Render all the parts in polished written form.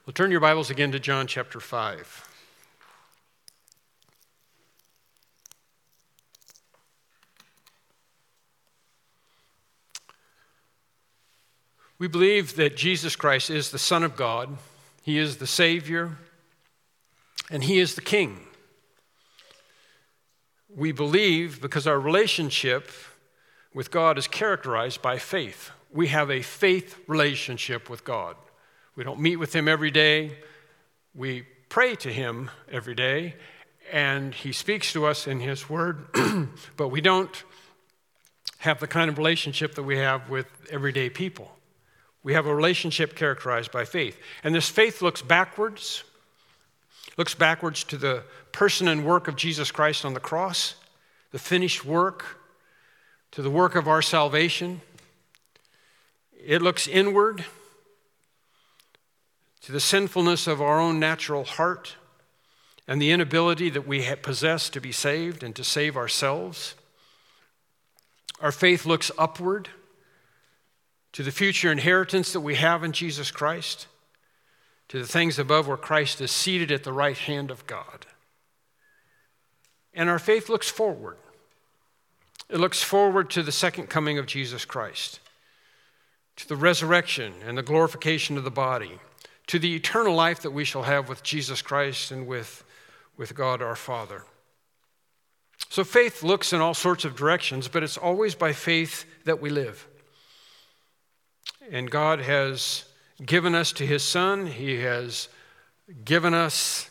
Well, turn your Bibles again to John chapter 5. We believe that Jesus Christ is the Son of God, He is the Savior, and He is the King. We believe because our relationship with God is characterized by faith. We have a faith relationship with God. We don't meet with Him every day. We pray to Him every day, and He speaks to us in His Word, but we don't have the kind of relationship that we have with everyday people. We have a relationship characterized by faith. And this faith looks backwards to the person and work of Jesus Christ on the cross, the finished work, to the work of our salvation. It looks inward to the sinfulness of our own natural heart and the inability that we possess to be saved and to save ourselves. Our faith looks upward to the future inheritance that we have in Jesus Christ, to the things above where Christ is seated at the right hand of God. And our faith looks forward. It looks forward to the second coming of Jesus Christ, to the resurrection and the glorification of the body, to the eternal life that we shall have with Jesus Christ and with God our Father. So faith looks in all sorts of directions, but it's always by faith that we live. And God has given us to His Son. He has given us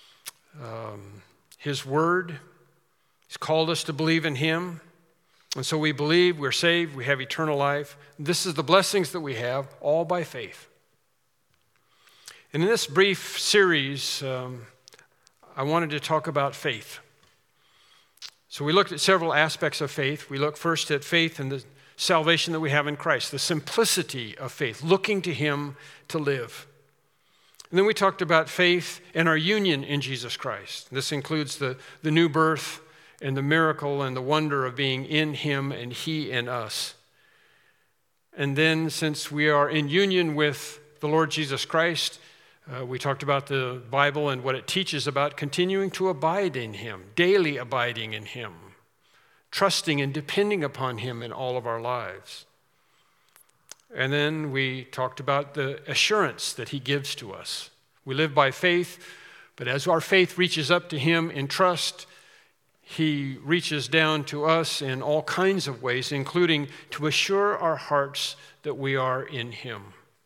His Word. He's called us to believe in Him. And so we believe, we're saved, we have eternal life. This is the blessings that we have, all by faith. And in this brief series, I wanted to talk about faith. So we looked at several aspects of faith. We looked first at faith and the salvation that we have in Christ, the simplicity of faith, looking to Him to live. And then we talked about faith and our union in Jesus Christ. This includes the new birth and the miracle and the wonder of being in Him and He in us. And then since we are in union with the Lord Jesus Christ, we talked about the Bible and what it teaches about continuing to abide in Him, daily abiding in Him, trusting and depending upon Him in all of our lives. And then we talked about the assurance that He gives to us. We live by faith, but as our faith reaches up to Him in trust, He reaches down to us in all kinds of ways, including to assure our hearts that we are in Him.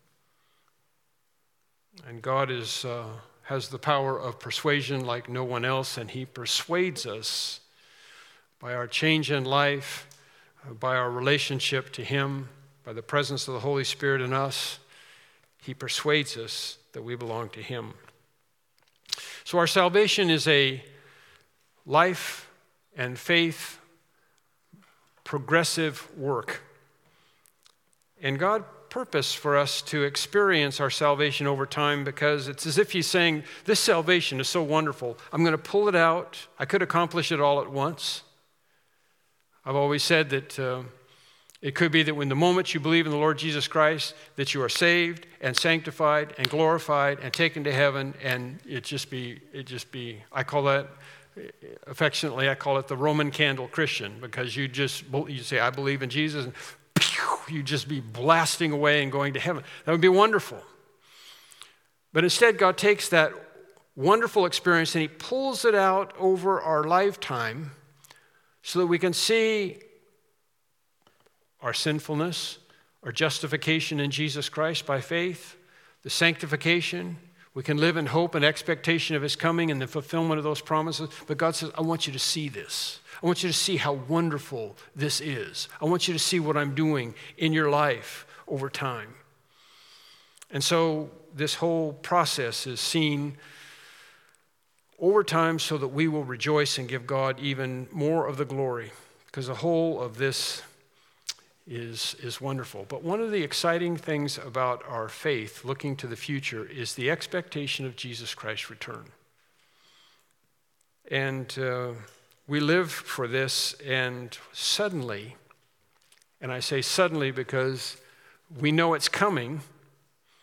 And God has the power of persuasion like no one else, and He persuades us by our change in life, by our relationship to Him, by the presence of the Holy Spirit in us. He persuades us that we belong to Him. So our salvation is a life and faith progressive work. And God purpose for us to experience our salvation over time, because it's as if He's saying, this salvation is so wonderful, I'm going to pull it out. I could accomplish it all at once. I've always said that it could be that when the moment you believe in the Lord Jesus Christ, that you are saved and sanctified and glorified and taken to heaven, and it just be, I call that, affectionately, I call it the Roman candle Christian, because you say, I believe in Jesus, and you just be blasting away and going to heaven. That would be wonderful. But instead, God takes that wonderful experience and He pulls it out over our lifetime so that we can see our sinfulness, our justification in Jesus Christ by faith, the sanctification. We can live in hope and expectation of His coming and the fulfillment of those promises. But God says, I want you to see this. I want you to see how wonderful this is. I want you to see what I'm doing in your life over time. And so this whole process is seen over time so that we will rejoice and give God even more of the glory, because the whole of this is wonderful. But one of the exciting things about our faith looking to the future is the expectation of Jesus Christ's return. And we live for this, and suddenly, and I say suddenly because we know it's coming,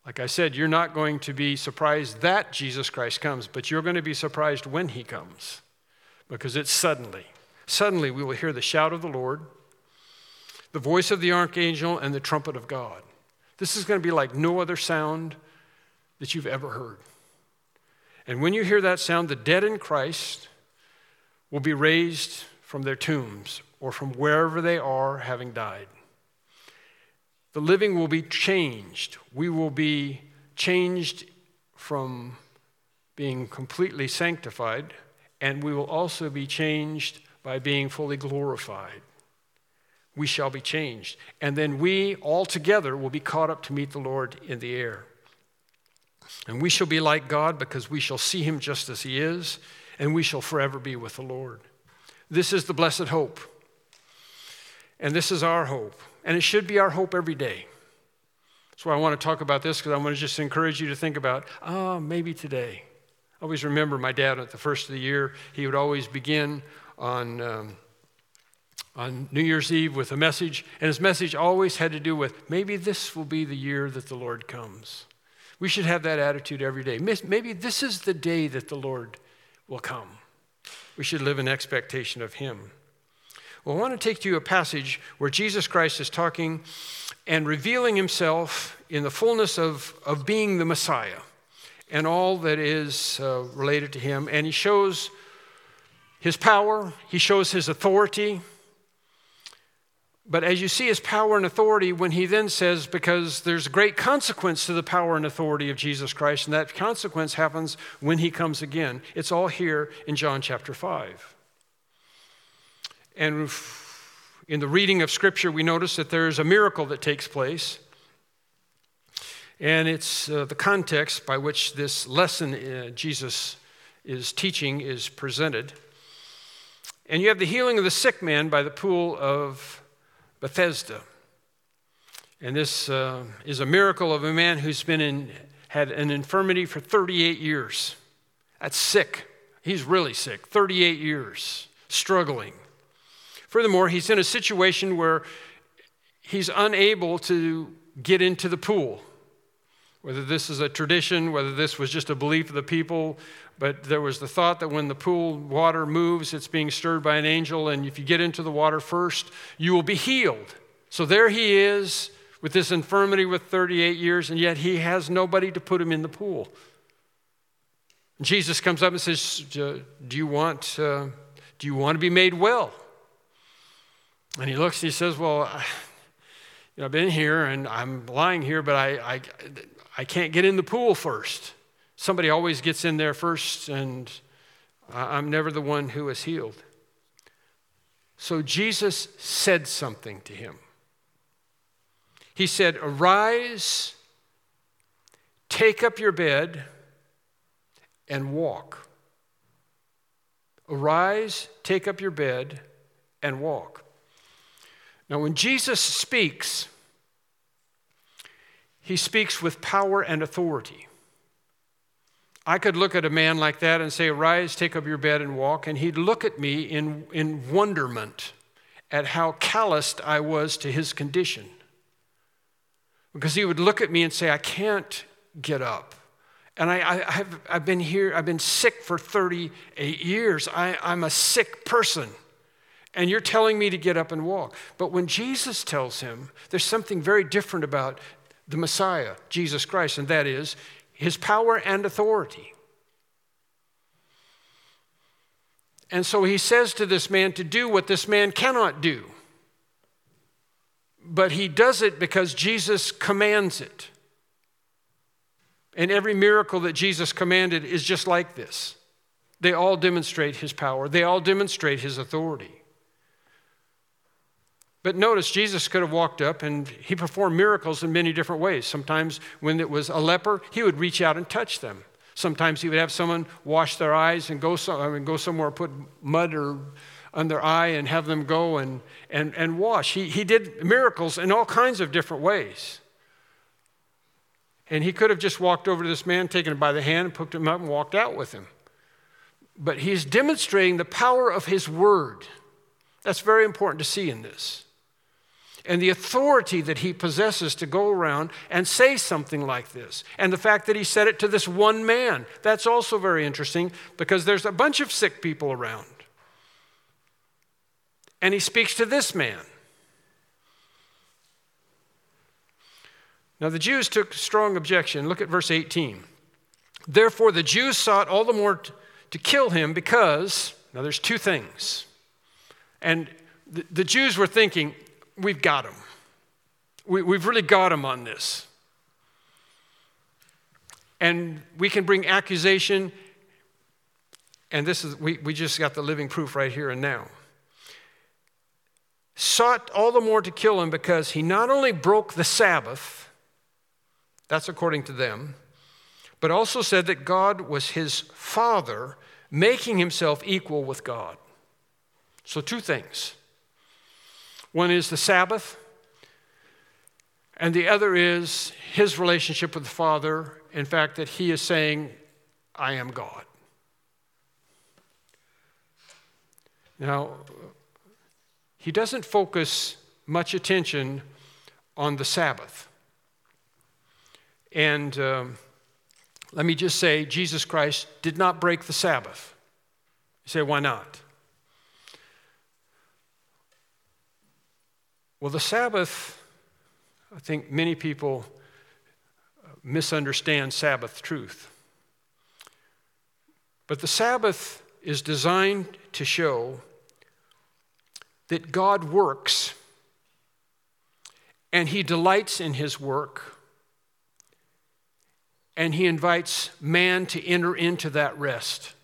Like I said, you're not going to be surprised that Jesus Christ comes, but you're going to be surprised when he comes, because it's suddenly. Suddenly we will hear the shout of the Lord, the voice of the archangel, and the trumpet of God. This is going to be like no other sound that you've ever heard. And when you hear that sound, the dead in Christ will be raised from their tombs or from wherever they are, having died. The living will be changed. We will be changed from being completely sanctified, and we will also be changed by being fully glorified. We shall be changed. And then we all together will be caught up to meet the Lord in the air. And we shall be like God because we shall see him just as he is, and we shall forever be with the Lord. This is the blessed hope. And this is our hope. And it should be our hope every day. That's why I want to talk about this, because I want to just encourage you to think about, maybe today. I always remember my dad at the first of the year, he would always begin on New Year's Eve with a message, and his message always had to do with, maybe this will be the year that the Lord comes. We should have that attitude every day. Maybe this is the day that the Lord will come. We should live in expectation of him. Well, I want to take you to a passage where Jesus Christ is talking and revealing himself in the fullness of being the Messiah and all that is related to him. And he shows his power, he shows his authority. But as you see his power and authority, when he then says, because there's a great consequence to the power and authority of Jesus Christ, and that consequence happens when he comes again. It's all here in John chapter 5. And in the reading of Scripture, we notice that there's a miracle that takes place. And it's the context by which this lesson Jesus is teaching is presented. And you have the healing of the sick man by the pool of Bethesda. And this is a miracle of a man who's had an infirmity for 38 years. That's sick. He's really sick. 38 years, struggling. Furthermore, he's in a situation where he's unable to get into the pool. Whether this is a tradition, whether this was just a belief of the people, but there was the thought that when the pool water moves, it's being stirred by an angel, and if you get into the water first, you will be healed. So there he is with this infirmity with 38 years, and yet he has nobody to put him in the pool. And Jesus comes up and says, do you want to be made well? And he looks and he says, well, I've been here and I'm lying here, but I can't get in the pool first. Somebody always gets in there first, and I'm never the one who is healed. So Jesus said something to him. He said, arise, take up your bed, and walk. Arise, take up your bed, and walk. Now, when Jesus speaks, he speaks with power and authority. I could look at a man like that and say, arise, take up your bed and walk, and he'd look at me in wonderment at how calloused I was to his condition. Because he would look at me and say, I can't get up. And I've been here, I've been sick for 38 years. I'm a sick person. And you're telling me to get up and walk. But when Jesus tells him, there's something very different about the Messiah, Jesus Christ, and that is his power and authority. And so he says to this man to do what this man cannot do. But he does it because Jesus commands it. And every miracle that Jesus commanded is just like this. They all demonstrate his power. They all demonstrate his authority. But notice, Jesus could have walked up and he performed miracles in many different ways. Sometimes when it was a leper, he would reach out and touch them. Sometimes he would have someone wash their eyes and go somewhere, put mud on their eye and have them go and wash. He did miracles in all kinds of different ways. And he could have just walked over to this man, taken him by the hand, picked him up and walked out with him. But he's demonstrating the power of his word. That's very important to see in this. and the authority that he possesses to go around and say something like this. And the fact that he said it to this one man, that's also very interesting because there's a bunch of sick people around. And he speaks to this man. Now the Jews took strong objection. Look at verse 18. Therefore the Jews sought all the more to kill him because, now there's two things. And the Jews were thinking, we've got him. We've really got him on this. And we can bring accusation, and this is we just got the living proof right here and now. Sought all the more to kill him because he not only broke the Sabbath, that's according to them, but also said that God was his Father, making himself equal with God. So two things. One is the Sabbath, and the other is his relationship with the Father. In fact, that he is saying, I am God. Now, he doesn't focus much attention on the Sabbath. And let me just say, Jesus Christ did not break the Sabbath. You say, why not? Well, the Sabbath, I think many people misunderstand Sabbath truth. But the Sabbath is designed to show that God works and he delights in his work and he invites man to enter into that rest.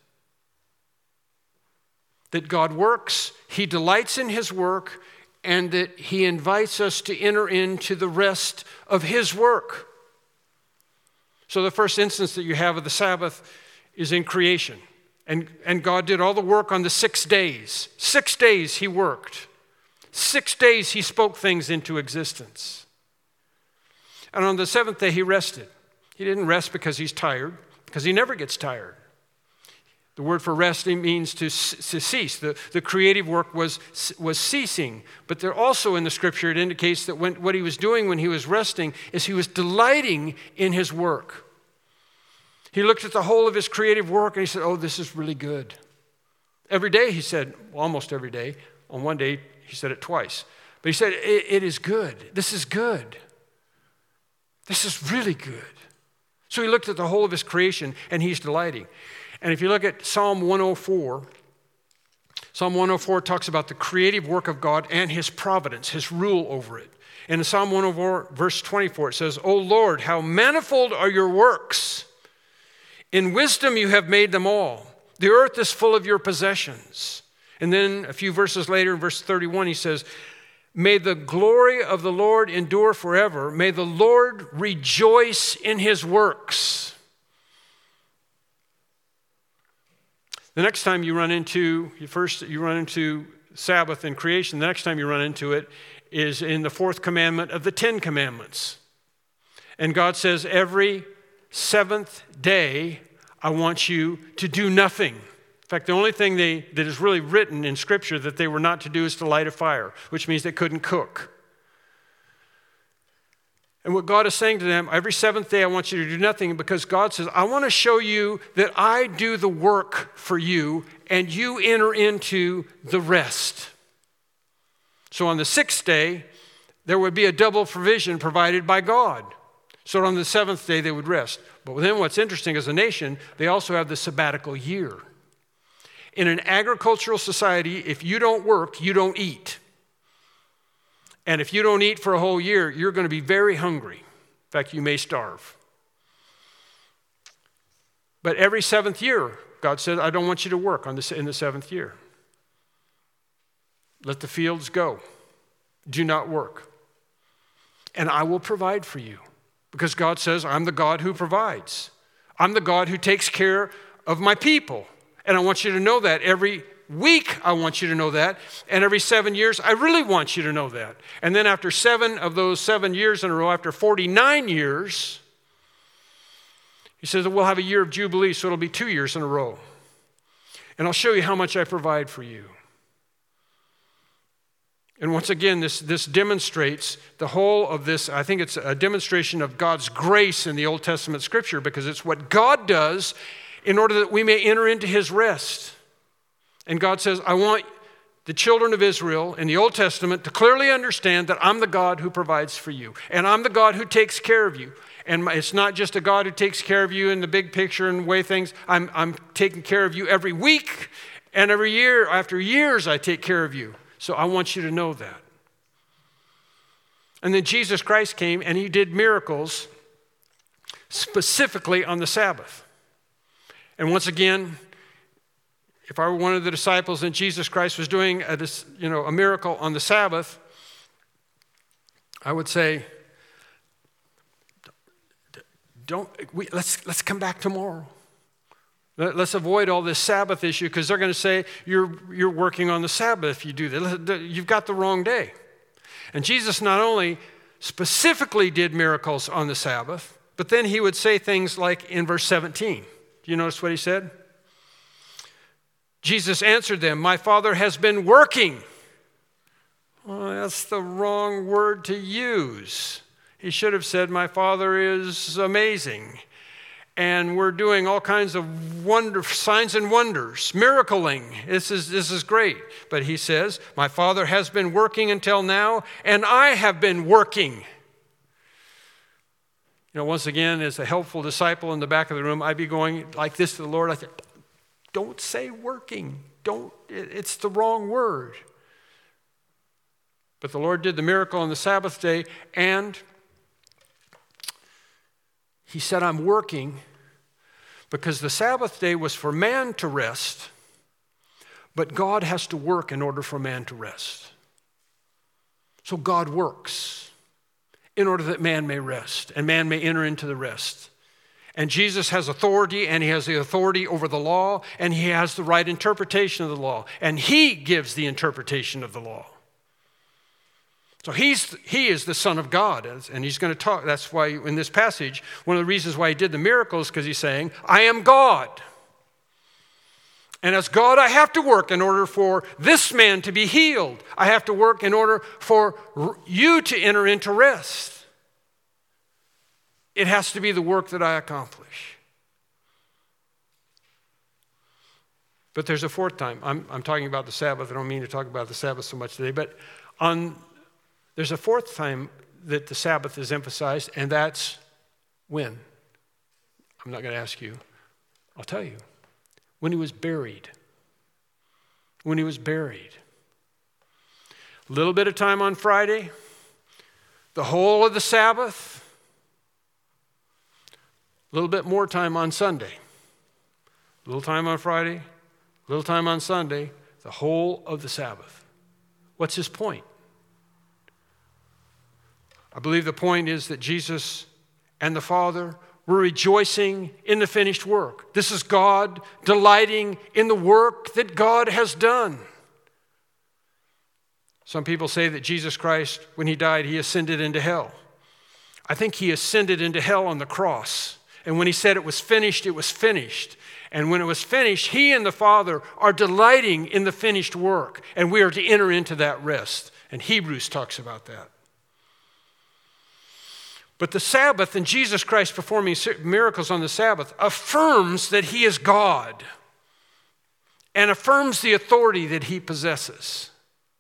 That God works, he delights in his work, and that he invites us to enter into the rest of his work. So the first instance that you have of the Sabbath is in creation. And God did all the work on the 6 days. 6 days he worked. 6 days he spoke things into existence. And on the seventh day he rested. He didn't rest because he's tired, because he never gets tired. The word for resting means to cease. The creative work was ceasing. But there also in the scripture it indicates that what he was doing when he was resting is he was delighting in his work. He looked at the whole of his creative work and he said, oh, this is really good. Every day he said, well, almost every day. On one day he said it twice. But he said, it is good. This is good. This is really good. So he looked at the whole of his creation and he's delighting. And if you look at Psalm 104, Psalm 104 talks about the creative work of God and his providence, his rule over it. And in Psalm 104, verse 24, it says, O Lord, how manifold are your works. In wisdom you have made them all. The earth is full of your possessions. And then a few verses later, in verse 31, he says, may the glory of the Lord endure forever. May the Lord rejoice in his works. The next time you run into Sabbath and creation, the next time you run into it is in the fourth commandment of the 10 commandments. And God says, every seventh day, I want you to do nothing. In fact, the only thing that is really written in Scripture that they were not to do is to light a fire, which means they couldn't cook. And what God is saying to them, every seventh day I want you to do nothing, because God says, I want to show you that I do the work for you and you enter into the rest. So on the sixth day, there would be a double provision provided by God. So on the seventh day, they would rest. But then what's interesting, as a nation, they also have the sabbatical year. In an agricultural society, if you don't work, you don't eat. And if you don't eat for a whole year, you're going to be very hungry. In fact, you may starve. But every seventh year, God said, I don't want you to work in the seventh year. Let the fields go. Do not work. And I will provide for you. Because God says, I'm the God who provides. I'm the God who takes care of my people. And I want you to know that every week, I want you to know that. And every 7 years, I really want you to know that. And then after 7 of those 7 years in a row, after 49 years, he says that we'll have a year of Jubilee, so it'll be 2 years in a row. And I'll show you how much I provide for you. And once again, this demonstrates the whole of this. I think it's a demonstration of God's grace in the Old Testament scripture, because it's what God does in order that we may enter into his rest. And God says, I want the children of Israel in the Old Testament to clearly understand that I'm the God who provides for you. And I'm the God who takes care of you. And it's not just a God who takes care of you in the big picture and the way things. I'm taking care of you every week and every year. After years, I take care of you. So I want you to know that. And then Jesus Christ came and he did miracles specifically on the Sabbath. And once again, if I were one of the disciples and Jesus Christ was doing a miracle on the Sabbath, I would say, let's come back tomorrow. Let's avoid all this Sabbath issue, because they're going to say you're working on the Sabbath if you do that. You've got the wrong day. And Jesus not only specifically did miracles on the Sabbath, but then he would say things like in verse 17. Do you notice what he said? Jesus answered them, my Father has been working. Well, that's the wrong word to use. He should have said, my Father is amazing. And we're doing all kinds of signs and wonders, miracling. This is great. But he says, my Father has been working until now, and I have been working. Once again, as a helpful disciple in the back of the room, I'd be going like this to the Lord. I said, don't say working. It's the wrong word. But the Lord did the miracle on the Sabbath day, and he said, I'm working, because the Sabbath day was for man to rest, but God has to work in order for man to rest. So God works in order that man may rest, and man may enter into the rest. And Jesus has authority, and he has the authority over the law, and he has the right interpretation of the law, and he gives the interpretation of the law. So he is the Son of God, and he's going to talk. That's why in this passage, one of the reasons why he did the miracles, because he's saying, I am God. And as God, I have to work in order for this man to be healed. I have to work in order for you to enter into rest. It has to be the work that I accomplish. But there's a fourth time. I'm talking about the Sabbath. I don't mean to talk about the Sabbath so much today, but there's a fourth time that the Sabbath is emphasized, and that's when? I'm not going to ask you. I'll tell you. When he was buried. When he was buried. A little bit of time on Friday, the whole of the Sabbath, a little bit more time on Sunday. A little time on Friday, a little time on Sunday, the whole of the Sabbath. What's his point? I believe the point is that Jesus and the Father were rejoicing in the finished work. This is God delighting in the work that God has done. Some people say that Jesus Christ, when he died, he ascended into hell. I think he ascended into hell on the cross. And when he said it was finished, it was finished. And when it was finished, he and the Father are delighting in the finished work. And we are to enter into that rest. And Hebrews talks about that. But the Sabbath and Jesus Christ performing miracles on the Sabbath affirms that he is God and affirms the authority that he possesses.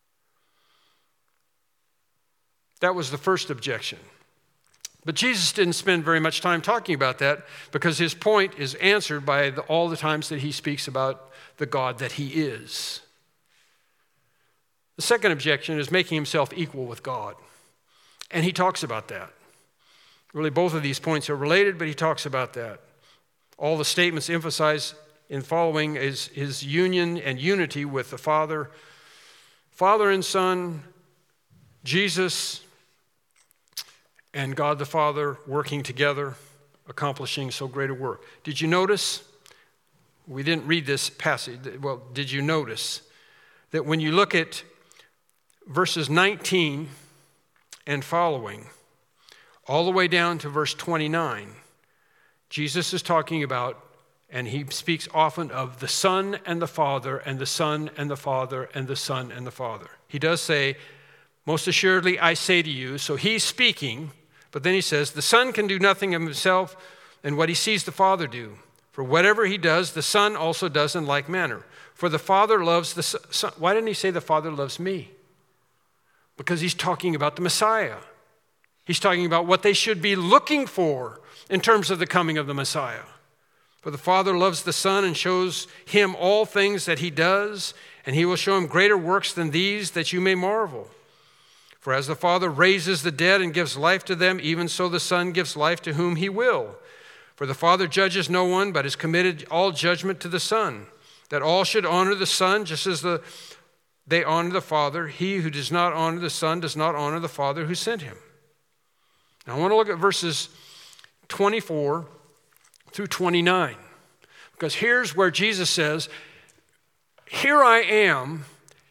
That was the first objection. But Jesus didn't spend very much time talking about that, because his point is answered by all the times that he speaks about the God that he is. The second objection is making himself equal with God. And he talks about that. Really, both of these points are related, but he talks about that. All the statements emphasize in following is his union and unity with the Father. Father and Son, Jesus and God the Father working together, accomplishing so great a work. Did you notice? We didn't read this passage. Well, did you notice that when you look at verses 19 and following, all the way down to verse 29, Jesus is talking about, and he speaks often of the Son and the Father, and the Son and the Father, and the Son and the Father. He does say Most assuredly, I say to you, so he's speaking, but then he says, the Son can do nothing of himself and what he sees the Father do. For whatever he does, the Son also does in like manner. For the Father loves the Son. Why didn't he say the Father loves me? Because he's talking about the Messiah. He's talking about what they should be looking for in terms of the coming of the Messiah. For the Father loves the Son and shows him all things that he does, and he will show him greater works than these, that you may marvel. For as the Father raises the dead and gives life to them, even so the Son gives life to whom he will. For the Father judges no one, but has committed all judgment to the Son, that all should honor the Son just as they honor the Father. He who does not honor the Son does not honor the Father who sent him. Now I want to look at verses 24 through 29, because here's where Jesus says, here I am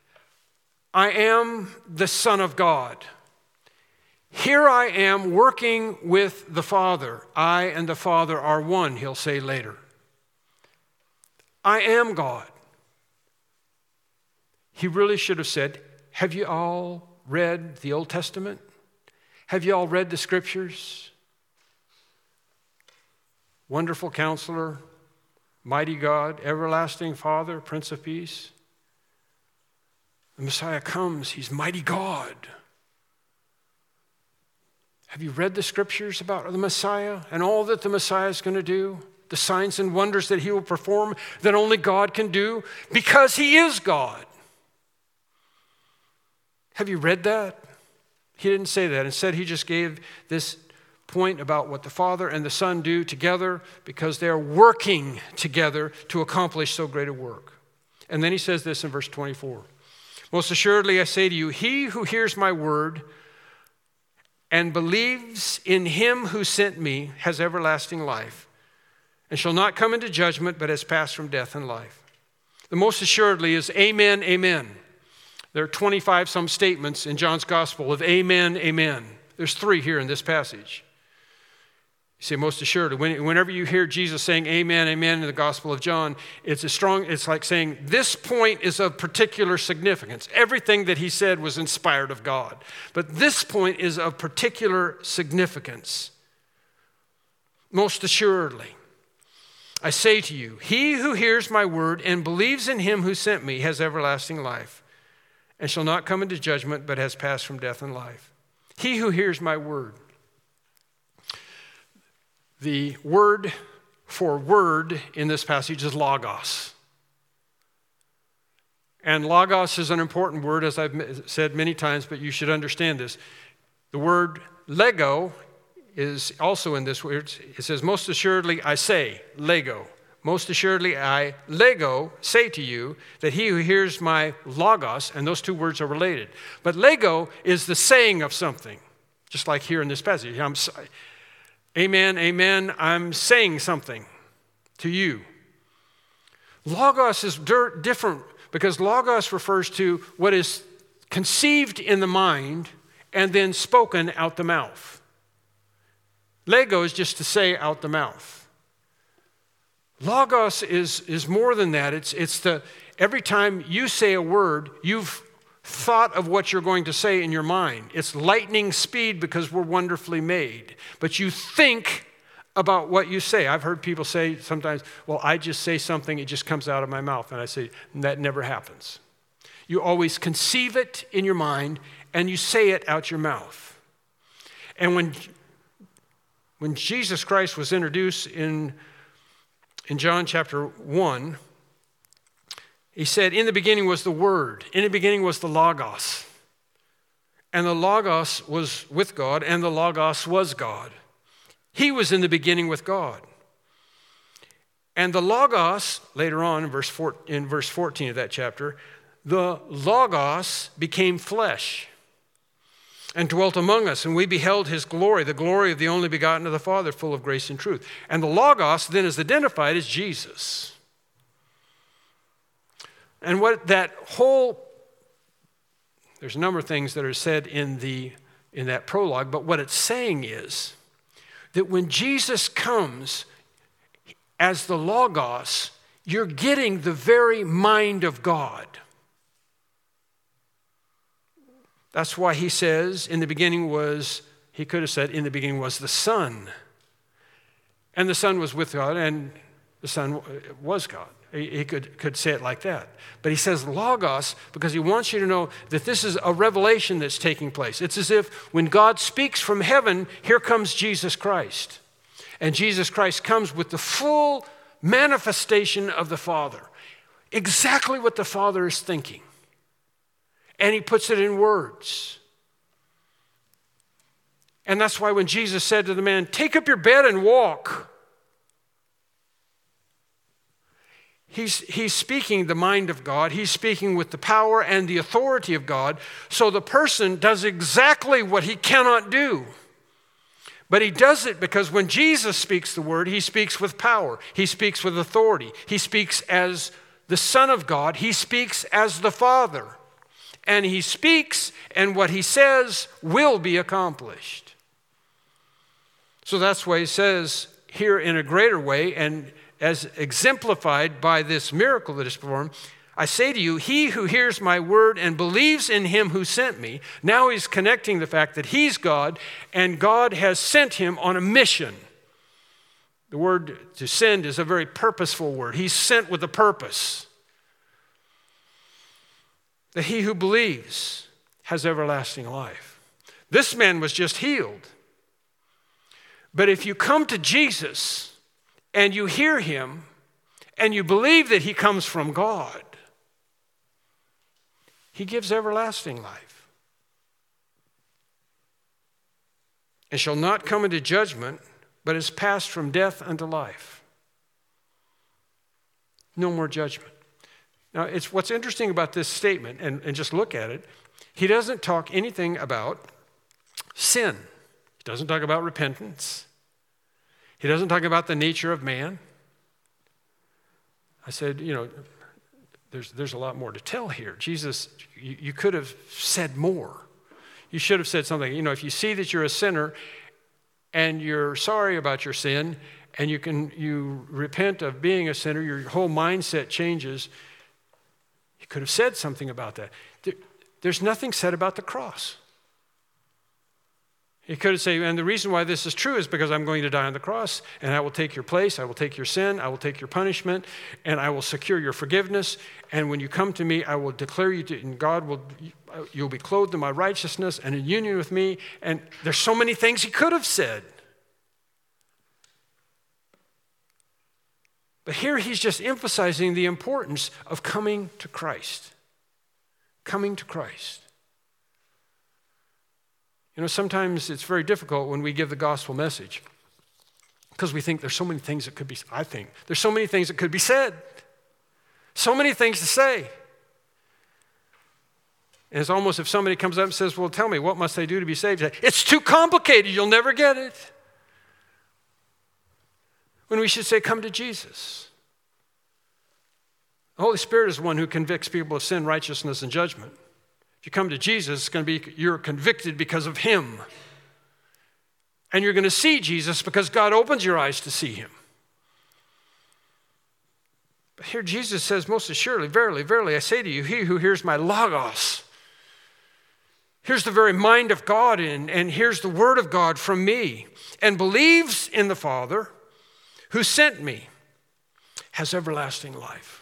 the Son of God. Here I am working with the Father. I and the Father are one, he'll say later. I am God. He really should have said, have you all read the Old Testament? Have you all read the Scriptures? Wonderful Counselor, Mighty God, Everlasting Father, Prince of Peace. The Messiah comes, he's Mighty God. Have you read the Scriptures about the Messiah and all that the Messiah is going to do? The signs and wonders that he will perform that only God can do because he is God. Have you read that? He didn't say that. Instead, he just gave this point about what the Father and the Son do together because they're working together to accomplish so great a work. And then he says this in verse 24. Most assuredly, I say to you, he who hears my word and believes in him who sent me has everlasting life and shall not come into judgment, but has passed from death and life. The most assuredly is amen, amen. There are 25 some statements in John's gospel of amen, amen. There's 3 here in this passage. You say most assuredly. Whenever you hear Jesus saying amen, amen in the Gospel of John, it's like saying this point is of particular significance. Everything that he said was inspired of God. But this point is of particular significance. Most assuredly, I say to you, he who hears my word and believes in him who sent me has everlasting life and shall not come into judgment, but has passed from death and life. He who hears my word. The word for word in this passage is logos. And logos is an important word, as I've said many times, but you should understand this. The word lego is also in this word. It says, most assuredly I say, lego. Most assuredly I, lego, say to you that he who hears my logos, and those 2 words are related. But lego is the saying of something, just like here in this passage. Amen, amen, I'm saying something to you. Logos is different because logos refers to what is conceived in the mind and then spoken out the mouth. Lego is just to say out the mouth. Logos is more than that. It's every time you say a word, you've thought of what you're going to say in your mind. It's lightning speed because we're wonderfully made. But you think about what you say. I've heard people say sometimes, well, I just say something, it just comes out of my mouth. And I say, that never happens. You always conceive it in your mind and you say it out your mouth. And when Jesus Christ was introduced in John chapter 1, he said, in the beginning was the Word. In the beginning was the Logos. And the Logos was with God, and the Logos was God. He was in the beginning with God. And the Logos, later on in verse 14 of that chapter, the Logos became flesh and dwelt among us, and we beheld his glory, the glory of the only begotten of the Father, full of grace and truth. And the Logos then is identified as Jesus. And what that there's a number of things that are said in that prologue, but what it's saying is that when Jesus comes as the Logos, you're getting the very mind of God. That's why he says he could have said, in the beginning was the Son. And the Son was with God, and the Son was God. He could say it like that. But he says Logos because he wants you to know that this is a revelation that's taking place. It's as if when God speaks from heaven, here comes Jesus Christ. And Jesus Christ comes with the full manifestation of the Father. Exactly what the Father is thinking. And he puts it in words. And that's why when Jesus said to the man, take up your bed and walk, He's speaking the mind of God. He's speaking with the power and the authority of God. So the person does exactly what he cannot do. But he does it because when Jesus speaks the word, he speaks with power. He speaks with authority. He speaks as the Son of God. He speaks as the Father. And he speaks, and what he says will be accomplished. So that's why he says here in a greater way, and as exemplified by this miracle that is performed, I say to you, he who hears my word and believes in him who sent me, now he's connecting the fact that he's God and God has sent him on a mission. The word to send is a very purposeful word. He's sent with a purpose. That he who believes has everlasting life. This man was just healed. But if you come to Jesus and you hear him, and you believe that he comes from God, he gives everlasting life. And shall not come into judgment, but is passed from death unto life. No more judgment. Now, it's what's interesting about this statement, and just look at it, he doesn't talk anything about sin. He doesn't talk about repentance. He doesn't talk about the nature of man. I said, there's a lot more to tell here. Jesus, you could have said more. You should have said something. If you see that you're a sinner and you're sorry about your sin and you repent of being a sinner, your whole mindset changes. You could have said something about that. There's nothing said about the cross. He could have said, and the reason why this is true is because I'm going to die on the cross, and I will take your place, I will take your sin, I will take your punishment, and I will secure your forgiveness. And when you come to me, I will declare you to, and you'll be clothed in my righteousness and in union with me. And there's so many things he could have said. But here he's just emphasizing the importance of coming to Christ. Coming to Christ. Sometimes it's very difficult when we give the gospel message because we think there's so many things that could be, there's so many things that could be said. So many things to say. And it's almost if somebody comes up and says, well, tell me, what must I do to be saved? It's too complicated. You'll never get it. When we should say, come to Jesus. The Holy Spirit is the one who convicts people of sin, righteousness, and judgment. If you come to Jesus, it's going to be you're convicted because of him. And you're going to see Jesus because God opens your eyes to see him. But here Jesus says, most assuredly, verily, verily, I say to you, he who hears my Logos, here's the very mind of God and here's the word of God from me, and believes in the Father who sent me, has everlasting life.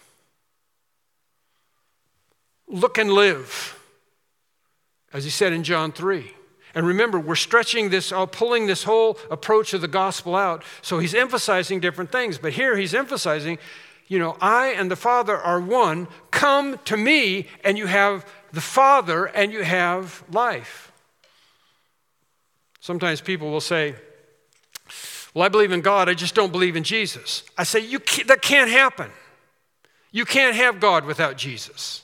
Look and live. As he said in John 3. And remember, we're stretching this, pulling this whole approach of the gospel out. So he's emphasizing different things. But here he's emphasizing, I and the Father are one. Come to me and you have the Father and you have life. Sometimes people will say, well, I believe in God, I just don't believe in Jesus. I say, that can't happen. You can't have God without Jesus.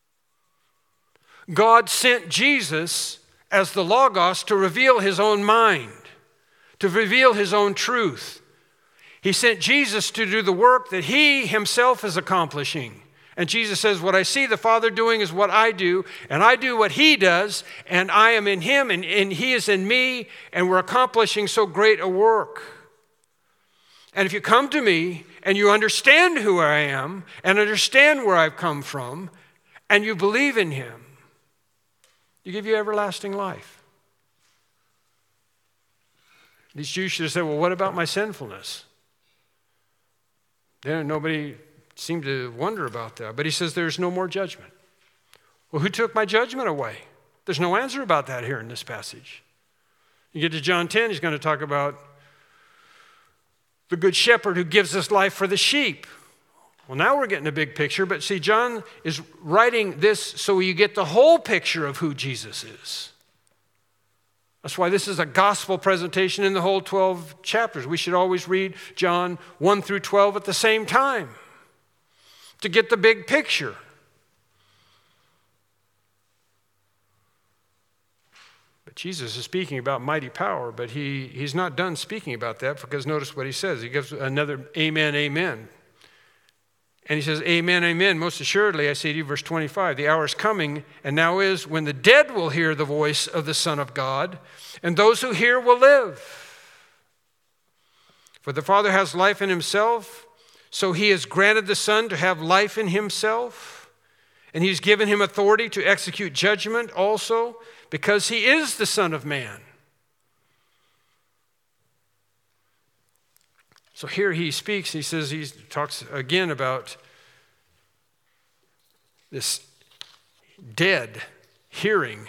God sent Jesus as the Logos to reveal his own mind, to reveal his own truth. He sent Jesus to do the work that he himself is accomplishing. And Jesus says, what I see the Father doing is what I do, and I do what he does, and I am in him, and he is in me, and we're accomplishing so great a work. And if you come to me, and you understand who I am, and understand where I've come from, and you believe in him, to give you everlasting life. These Jews should have said, well, what about my sinfulness? Nobody seemed to wonder about that. But he says there's no more judgment. Well, who took my judgment away? There's no answer about that here in this passage. You get to John 10, he's going to talk about the good shepherd who gives his life for the sheep. Well, now we're getting a big picture, but see, John is writing this so you get the whole picture of who Jesus is. That's why this is a gospel presentation in the whole 12 chapters. We should always read John 1 through 12 at the same time to get the big picture. But Jesus is speaking about mighty power, but he's not done speaking about that, because notice what he says. He gives another amen, amen. And he says, amen, amen, most assuredly, I say to you, verse 25, the hour is coming, and now is, when the dead will hear the voice of the Son of God, and those who hear will live. For the Father has life in himself, so he has granted the Son to have life in himself, and he's given him authority to execute judgment also, because he is the Son of Man. So here he speaks, he says, he talks again about this dead hearing,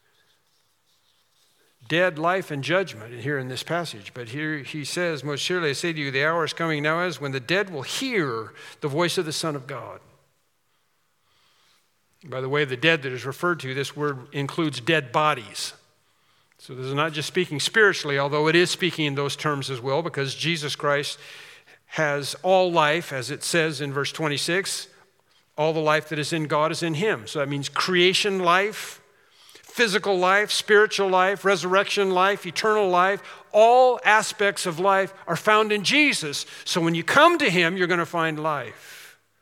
dead life and judgment here in this passage. But here he says, most surely I say to you, the hour is coming now is when the dead will hear the voice of the Son of God. By the way, the dead that is referred to, this word includes dead bodies. So this is not just speaking spiritually, although it is speaking in those terms as well, because Jesus Christ has all life, as it says in verse 26, all the life that is in God is in him. So that means creation life, physical life, spiritual life, resurrection life, eternal life. All aspects of life are found in Jesus. So when you come to him, you're going to find life.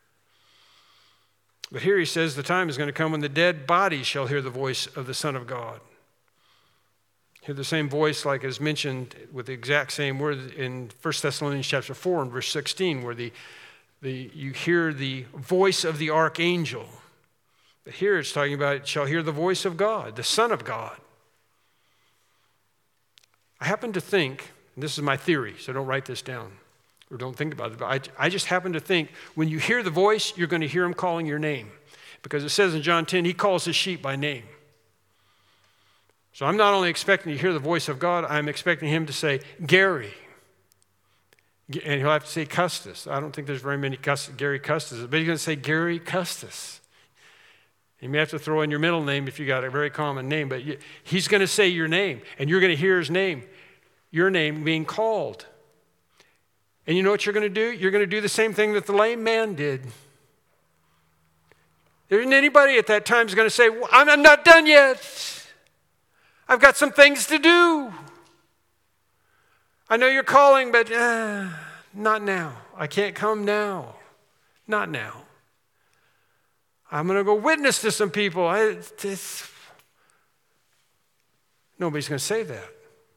But here he says the time is going to come when the dead bodies shall hear the voice of the Son of God. Hear the same voice like is mentioned with the exact same word in 1 Thessalonians chapter 4 and verse 16, where you hear the voice of the archangel. But here it's talking about, shall hear the voice of God, the Son of God. I happen to think, and this is my theory, so don't write this down or don't think about it, but I just happen to think when you hear the voice, you're going to hear him calling your name. Because it says in John 10, he calls his sheep by name. So I'm not only expecting to hear the voice of God, I'm expecting him to say, Gary. And he'll have to say Custis. I don't think there's very many Gary Custis, but he's going to say Gary Custis. You may have to throw in your middle name if you got a very common name, but he's going to say your name, and you're going to hear his name, your name being called. And you know what you're going to do? You're going to do the same thing that the lame man did. There isn't anybody at that time who's going to say, well, I'm not done yet. I've got some things to do. I know you're calling, but not now. I can't come now. Not now. I'm going to go witness to some people. Nobody's going to say that.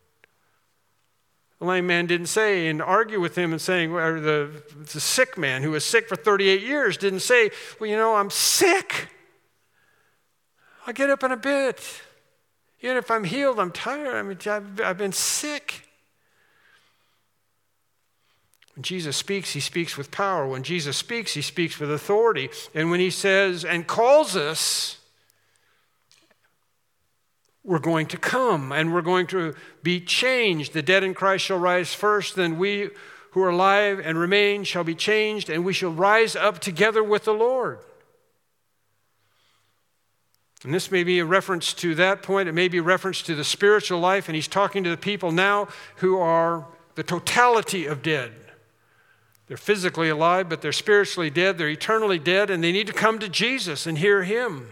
The lame man didn't say and argue with him and saying, or the sick man who was sick for 38 years didn't say, well, you know, I'm sick. I'll get up in a bit. Even if I'm healed, I'm tired. I mean, I've been sick. When Jesus speaks, he speaks with power. When Jesus speaks, he speaks with authority. And when he says and calls us, we're going to come and we're going to be changed. The dead in Christ shall rise first, then we who are alive and remain shall be changed, and we shall rise up together with the Lord. And this may be a reference to that point. It may be a reference to the spiritual life, and he's talking to the people now who are the totality of dead. They're physically alive, but they're spiritually dead. They're eternally dead, and they need to come to Jesus and hear him.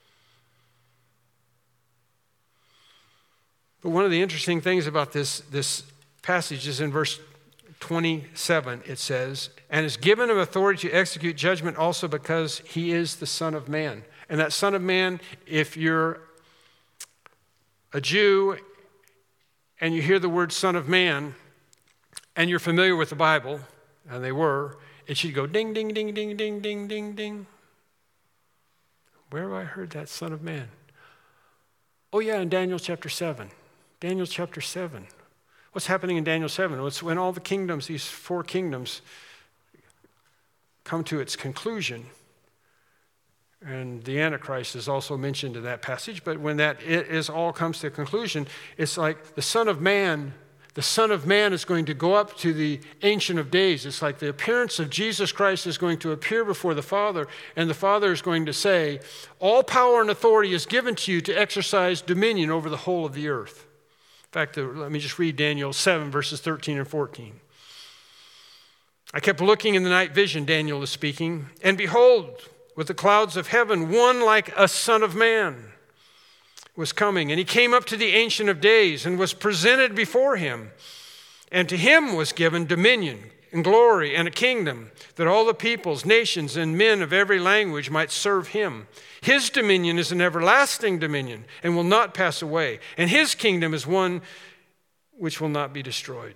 But one of the interesting things about this passage is in verse 27, it says, and is given him authority to execute judgment also because he is the Son of Man. And that Son of Man, if you're a Jew and you hear the word Son of Man and you're familiar with the Bible, and they were, it should go ding, ding, ding, ding, ding, ding, ding, ding. Where have I heard that Son of Man? Oh yeah, in Daniel chapter 7. Daniel chapter 7. What's happening in Daniel 7? It's when all the kingdoms, these 4 kingdoms, come to its conclusion. And the Antichrist is also mentioned in that passage, but when all comes to a conclusion, it's like the Son of Man is going to go up to the Ancient of Days. It's like the appearance of Jesus Christ is going to appear before the Father, and the Father is going to say, all power and authority is given to you to exercise dominion over the whole of the earth. In fact, let me just read Daniel 7, verses 13 and 14. I kept looking in the night vision, Daniel is speaking, and behold, with the clouds of heaven, one like a son of man was coming. And he came up to the Ancient of Days and was presented before him. And to him was given dominion and glory and a kingdom, that all the peoples, nations, and men of every language might serve him. His dominion is an everlasting dominion and will not pass away. And his kingdom is one which will not be destroyed.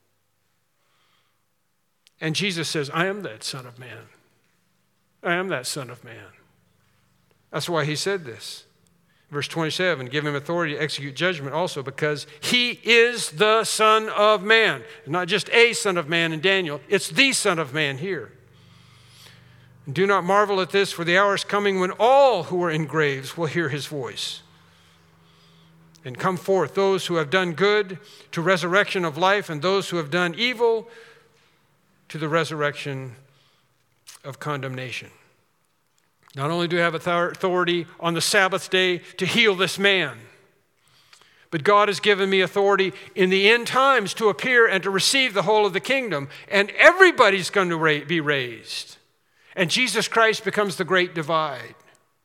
And Jesus says, I am that Son of Man. I am that Son of Man. That's why he said this. Verse 27, give him authority to execute judgment also, because he is the Son of Man. Not just a Son of Man in Daniel, it's the Son of Man here. And do not marvel at this, for the hour is coming when all who are in graves will hear his voice. And come forth those who have done good to resurrection of life, and those who have done evil to the resurrection of condemnation. Not only do I have authority on the Sabbath day to heal this man, but God has given me authority in the end times to appear and to receive the whole of the kingdom, and everybody's going to be raised. And Jesus Christ becomes the great divide.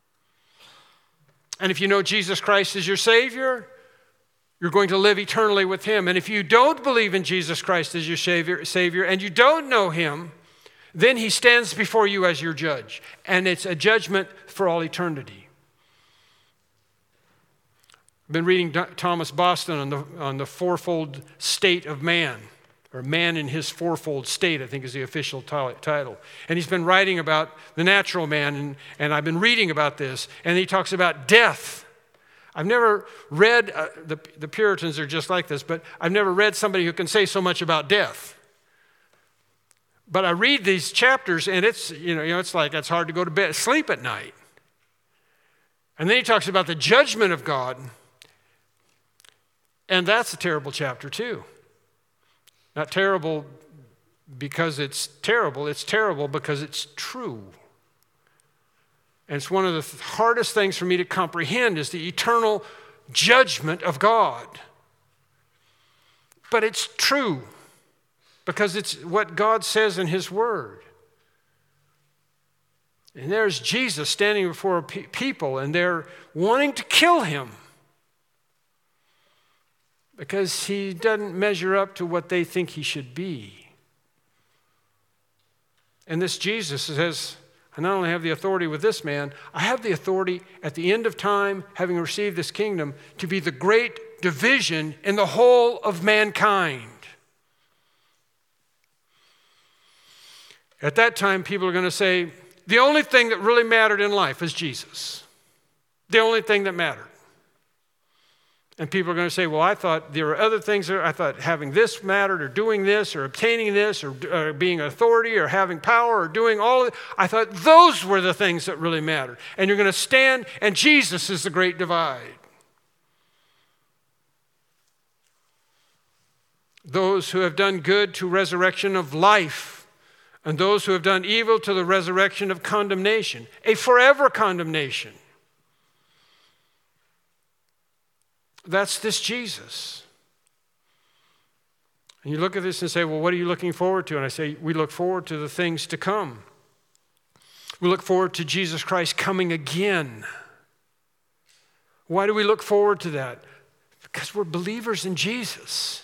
And if you know Jesus Christ as your Savior, you're going to live eternally with him. And if you don't believe in Jesus Christ as your Savior and you don't know him, then he stands before you as your judge. And it's a judgment for all eternity. I've been reading Thomas Boston on the fourfold state of man, or man in his fourfold state, I think is the official title. And he's been writing about the natural man, and I've been reading about this, and he talks about death. I've never read, the Puritans are just like this, but I've never read somebody who can say so much about death. But I read these chapters, and it's like it's hard to go to bed, sleep at night. And then he talks about the judgment of God, and that's a terrible chapter too. Not terrible because it's terrible because it's true. And it's one of the hardest things for me to comprehend is the eternal judgment of God. But it's true. Because it's what God says in his word. And there's Jesus standing before people, and they're wanting to kill him because he doesn't measure up to what they think he should be. And this Jesus says, I not only have the authority with this man, I have the authority at the end of time, having received this kingdom, to be the great division in the whole of mankind. At that time, people are going to say, the only thing that really mattered in life is Jesus. The only thing that mattered. And people are going to say, well, I thought there were other things. I thought having this mattered, or doing this, or obtaining this, or being authority, or having power, or doing all of it. I thought those were the things that really mattered. And you're going to stand, and Jesus is the great divide. Those who have done good to resurrection of life, and those who have done evil to the resurrection of condemnation, a forever condemnation. That's this Jesus. And you look at this and say, well, what are you looking forward to? And I say, we look forward to the things to come. We look forward to Jesus Christ coming again. Why do we look forward to that? Because we're believers in Jesus.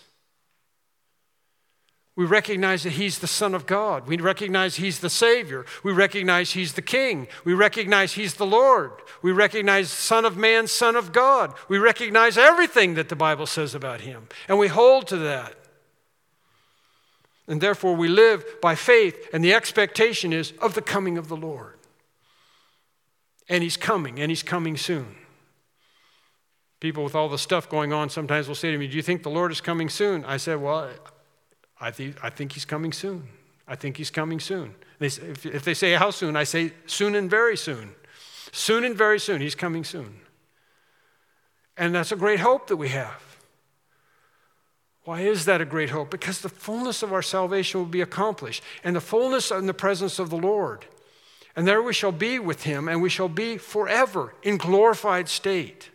We recognize that he's the Son of God. We recognize he's the Savior. We recognize he's the King. We recognize he's the Lord. We recognize Son of Man, Son of God. We recognize everything that the Bible says about him. And we hold to that. And therefore we live by faith, and the expectation is of the coming of the Lord. And he's coming soon. People with all the stuff going on sometimes will say to me, do you think the Lord is coming soon? I said, well, I think he's coming soon. I think he's coming soon. If they say how soon, I say soon and very soon. Soon and very soon, he's coming soon. And that's a great hope that we have. Why is that a great hope? Because the fullness of our salvation will be accomplished, and the fullness in the presence of the Lord. And there we shall be with him, and we shall be forever in glorified state.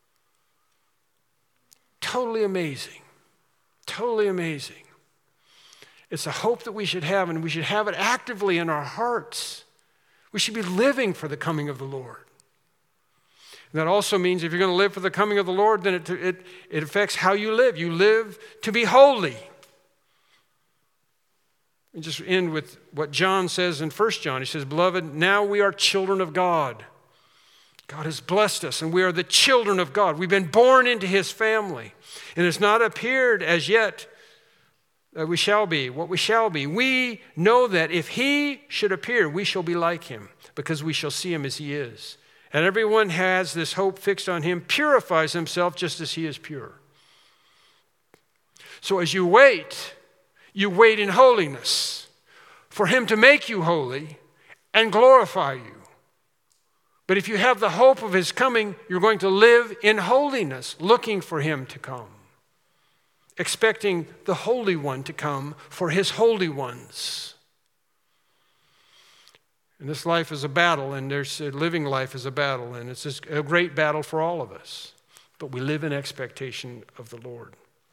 Totally amazing. Totally amazing. It's a hope that we should have, and we should have it actively in our hearts. We should be living for the coming of the Lord. And that also means if you're going to live for the coming of the Lord, then it affects how you live. You live to be holy. And just end with what John says in 1 John. He says, beloved, now we are children of God. God has blessed us, and we are the children of God. We've been born into his family. And it's not appeared as yet that we shall be what we shall be. We know that if he should appear, we shall be like him, because we shall see him as he is. And everyone has this hope fixed on him, purifies himself just as he is pure. So as you wait in holiness for him to make you holy and glorify you. But if you have the hope of his coming, you're going to live in holiness, looking for him to come, expecting the Holy One to come for his holy ones. And this life is a battle, and living life is a battle, and it's a great battle for all of us. But we live in expectation of the Lord.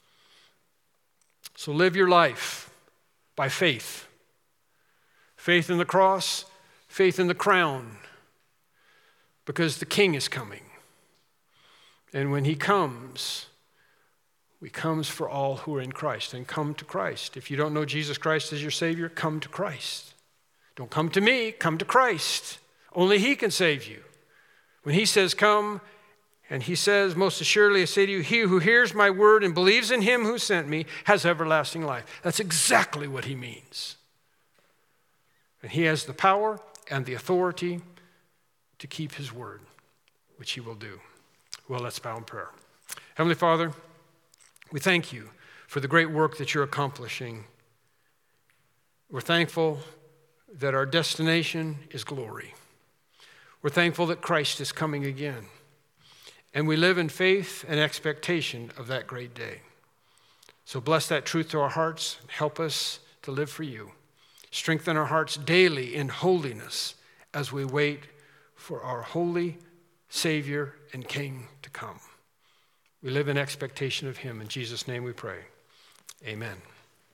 So live your life by faith. Faith in the cross, faith in the crown, because the King is coming. And when he comes, he comes for all who are in Christ, and come to Christ. If you don't know Jesus Christ as your Savior, come to Christ. Don't come to me, come to Christ. Only he can save you. When he says come, and he says, most assuredly I say to you, he who hears my word and believes in him who sent me has everlasting life. That's exactly what he means. And he has the power and the authority to keep his word, which he will do. Well, let's bow in prayer. Heavenly Father, we thank you for the great work that you're accomplishing. We're thankful that our destination is glory. We're thankful that Christ is coming again. And we live in faith and expectation of that great day. So bless that truth to our hearts. Help us to live for you. Strengthen our hearts daily in holiness as we wait for our holy Savior and King to come. We live in expectation of him. In Jesus' name we pray. Amen.